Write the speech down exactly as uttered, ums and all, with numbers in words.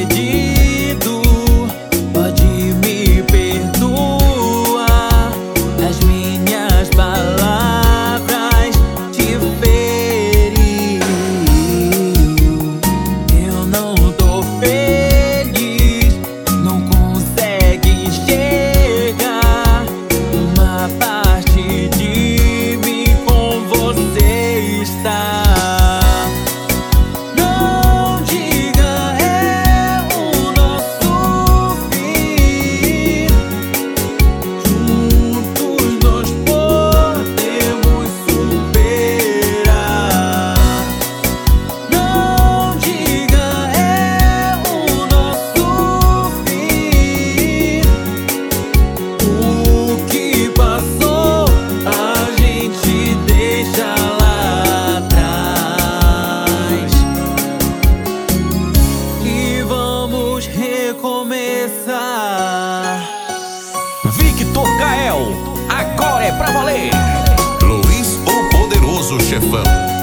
pedido, pode me perdoar. As minhas palavras te feriu. Eu não tô feliz, não consegue enxergar uma parte de mim com você está. Recomeçar. Victor Gael, agora é pra valer. Luiz, o Poderoso Chefão.